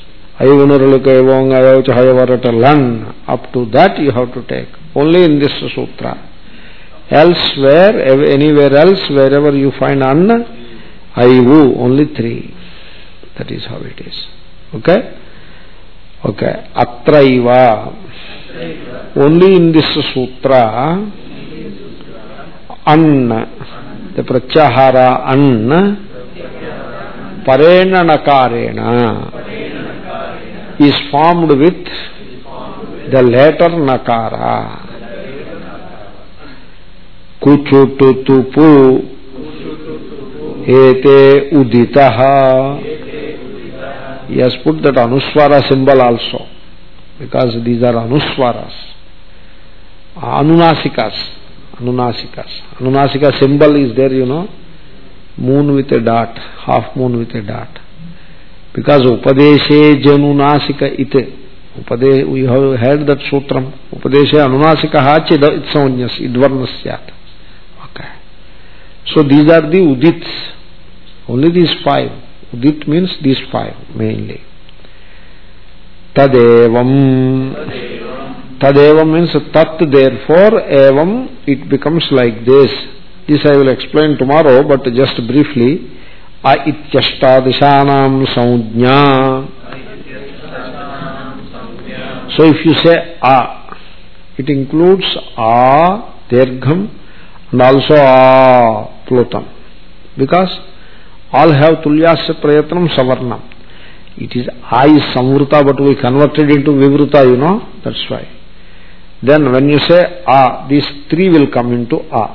Up to that you have to take. Only in this sutra. Elsewhere, anywhere else, wherever you find an, aivu, only 3. That is how it is. Okay? Okay. Atraiva. Only in this sutra, an, the pratyahara an, parena nakarena, is formed with the letter nakara. Kuchututupu ete uditaha. He has put that anuswara symbol also, because these are anuswaras. Anunasikas. Anunasika symbol is there, moon with a dot, half moon with a dot. Because upadeshe janunasika ite. We have heard that sutram. Upadeshe anunasika hachi itsaunyas idvarnasyat. Okay. So these are the udits. Only these 5. Udit means these 5 mainly. Tadevam. Tadevam means tat, therefore, evam, it becomes like this. This I will explain tomorrow, but just briefly. A ityashtadishanam saujñā. So if you say a, it includes a, dirgham, and also a, plutam. Because all have tulyasya prayatnam savarnam. It is a is samvruta, but we converted into vivruta, that's why. Then when you say a, these 3 will come into a.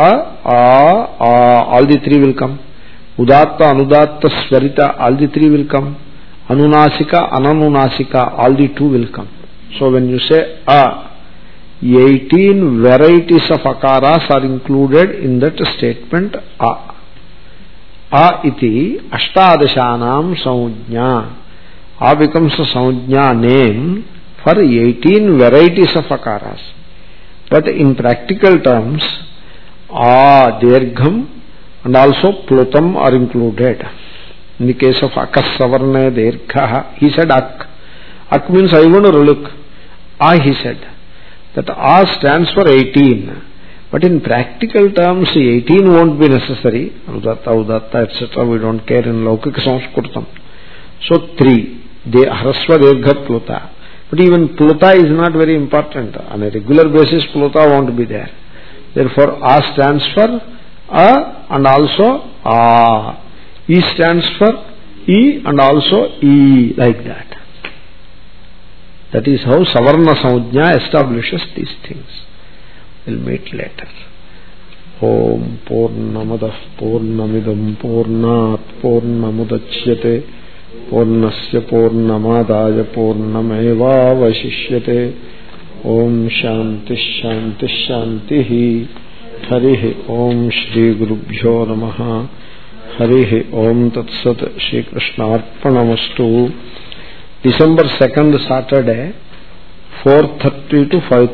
All the 3 will come. Udatta, anudatta, swarita, all the 3 will come. Anunasika, ananunasika, all the 2 will come. So when you say a, 18 varieties of akaras are included in that statement a. A iti ashtadashanam saujñā. A becomes a saujñā name for 18 varieties of akaras. But in practical terms, a, dirgham, and also plutam are included. In the case of akas savarna dirgha, he said ak. Ak means I want to look. A, he said. That A stands for 18. But in practical terms, 18 won't be necessary. Udatta, udatta, etc. We don't care in Laukika Sanskritam. So 3. Hrasva dirgha pluta. But even pluta is not very important. On a regular basis, pluta won't be there. Therefore, A stands for A and also A. E stands for E and also E, like that. That is how Savarna Saujñā establishes these things. We'll meet later. Om Purnamadah Purnamidam Purnat Purnamudachyate Purnasya Purnamadaya Purnameva Vashishyate. Om Shanti Shanti Shanti. Harihi Om Shri Gurubhyo Namaha. Harihi Om Tatsat. Shri Krishnarpanamastu. December 2nd, Saturday, 4:30 to 5:30.